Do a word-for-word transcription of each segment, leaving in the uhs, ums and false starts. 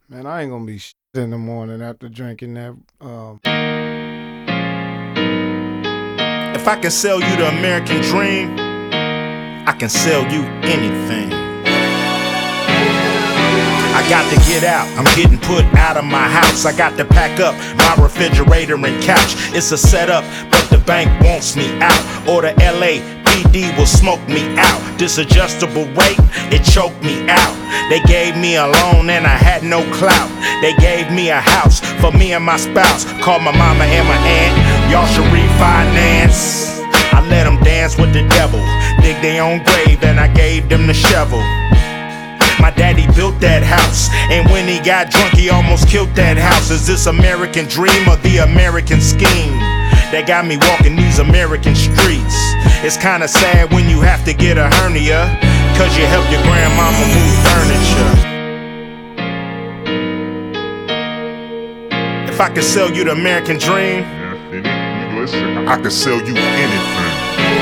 Man, I ain't gonna be shit in the morning after drinking that. Um... If I can sell you the American dream, I can sell you anything. I got to get out, I'm getting put out of my house. I got to pack up my refrigerator and couch. It's a setup, but the bank wants me out. Or the L A P D will smoke me out. This adjustable rate, it choked me out. They gave me a loan and I had no clout. They gave me a house for me and my spouse. Called my mama and my aunt, y'all should refinance. I let them dance with the devil, dig their own grave, and I gave them the shovel. My daddy built that house, and when he got drunk, he almost killed that house. Is this American dream or the American scheme that got me walking these American streets? It's kinda sad when you have to get a hernia, cause you help your grandmama move furniture. If I could sell you the American dream, I could sell you anything.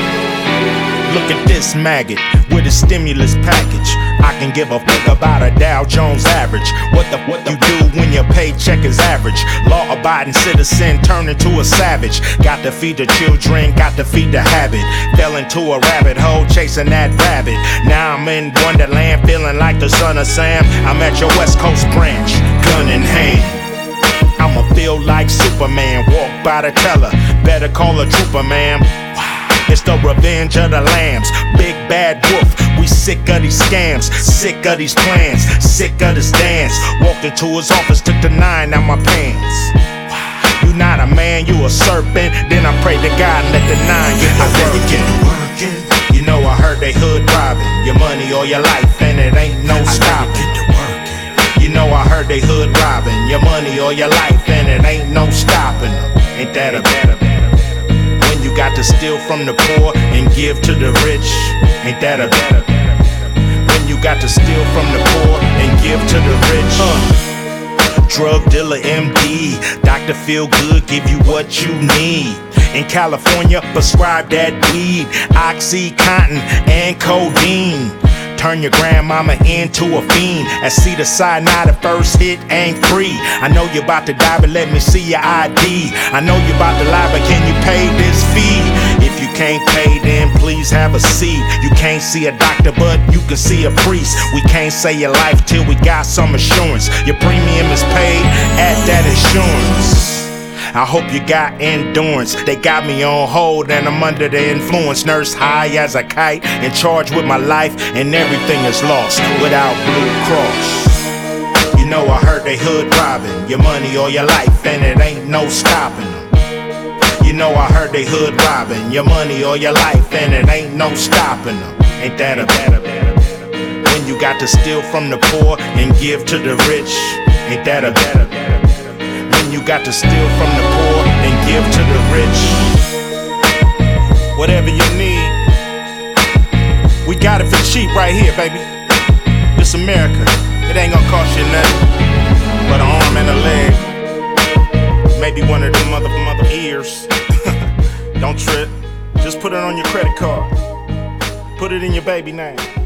Look at this maggot with a stimulus package. I can give a fuck about a Dow Jones average. What the what you do when your paycheck is average? Law-abiding citizen turned into a savage. Got to feed the children, got to feed the habit. Fell into a rabbit hole chasing that rabbit. Now I'm in Wonderland feeling like the son of Sam. I'm at your West Coast branch, gun in hand. I'ma feel like Superman, walk by the teller. Better call a trooper, ma'am. It's the revenge of the lambs, big bad wolf. We sick of these scams, sick of these plans, sick of this dance. Walked into his office, took the nine out my pants. You not a man, you a serpent. Then I pray to God and let the nine get to working. You know I heard they hood robbing your money or your life, and it ain't no stopping. You know I heard they hood robbing your money or your life, and it ain't no stopping them. Ain't that a better? When you got to steal from the poor and give to the rich, ain't that a better? When you got to steal from the poor and give to the rich. uh. Drug dealer M D, doctor feel good, give you what you need. In California, prescribe that weed, Oxycontin and codeine. Turn your grandmama into a fiend. And see the cyanide at first hit ain't free. I know you about to die, but let me see your I D. I know you about to lie, but can you pay this fee? If you can't pay, then please have a seat. You can't see a doctor, but you can see a priest. We can't say your life till we got some assurance. Your premium is paid at that insurance. I hope you got endurance. They got me on hold and I'm under the influence. Nurse high as a kite, in charge with my life, and everything is lost without Blue Cross. You know I heard they hood robbing your money or your life, and it ain't no stopping them. You know I heard they hood robbing your money or your life, and it ain't no stopping them. Ain't that a better? When you got to steal from the poor and give to the rich, ain't that a better? You got to steal from the poor and give to the rich. Whatever you need, we got it for cheap right here, baby. This America, it ain't gonna cost you nothing but an arm and a leg, maybe one of them mother mother ears. Don't trip, just put it on your credit card, put it in your baby name.